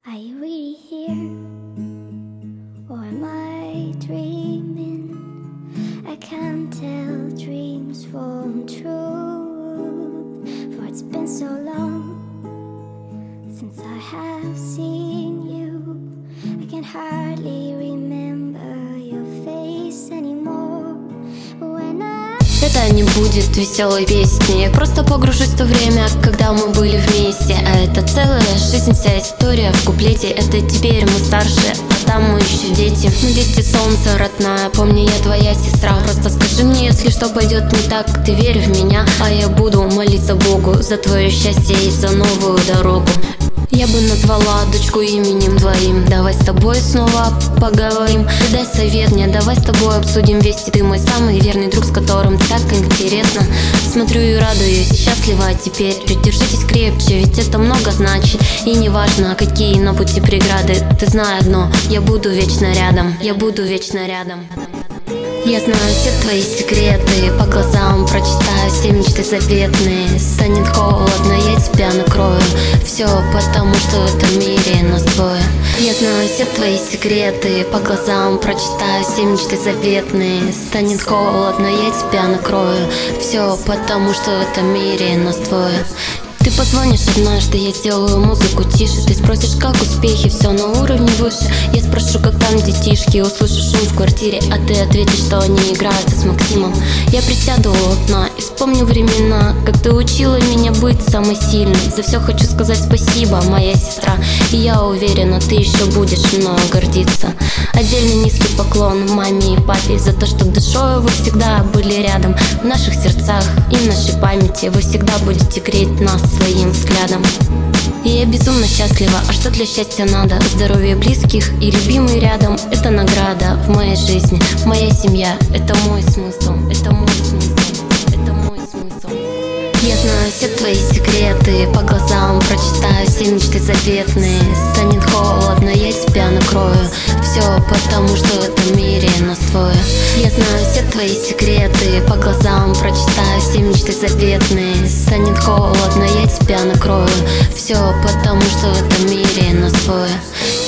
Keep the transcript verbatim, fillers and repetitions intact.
Are you really here? Or am I dreaming? I can't tell dreams from truth, for it's been so long since I have seen you. I can hardly remember your face anymore. But when I Это не будет веселой песни. Я просто погружусь в то время, когда мы были вместе. А это целая жизнь, вся история в куплете. Это теперь мы старше, а там мы еще дети. Мы дети солнца, родная, помни, я твоя сестра. Просто скажи мне, если что пойдет не так, ты верь в меня, а я буду молиться Богу за твое счастье и за новую дорогу. Я бы назвала дочку именем твоим. Давай с тобой снова поговорим. Ты дай совет мне, давай с тобой обсудим вести. Ты мой самый верный друг, с которым так интересно. Смотрю и радуюсь, счастлива теперь. Держитесь крепче, ведь это много значит. И не важно, какие на пути преграды. Ты знай одно, я буду вечно рядом. Я буду вечно рядом. Я знаю все твои секреты, по глазам прочитаю все мечты заветные. Станет холодно, я тебя накрою. Все потому, что в этом мире нас двое. Я знаю все твои секреты, по глазам прочитаю все мечты заветные. Станет холодно, я тебя накрою. Все потому, что в этом мире нас двое. Ты позвонишь однажды, я сделаю музыку тише. Ты спросишь, как успехи, все на уровне выше. Я спрошу, как там детишки, услышишь шум в квартире, а ты ответишь, что они играют с Максимом. Я присяду у окна и вспомню времена, как ты учила меня быть самой сильной. За все хочу сказать спасибо, моя сестра. И я уверена, ты еще будешь мною гордиться. Отдельный низкий поклон маме и папе за то, что душой вы всегда были рядом. В наших сердцах и в нашей памяти вы всегда будете греть нас своим взглядом. И я безумно счастлива, а что для счастья надо? Здоровье близких и любимый рядом — это награда в моей жизни. Моя семья — это мой смысл, это мой смысл, это мой смысл. Я знаю все твои секреты, по глазам прочитаю все мечты заветные. Станет холодно, я тебя накрою. Все потому, что в этом мире нас двое. Я знаю все твои секреты, по глазам прочитаю все мечты заветные. Станет холодно, я тебя накрою. Все потому, что в этом мире нас двое.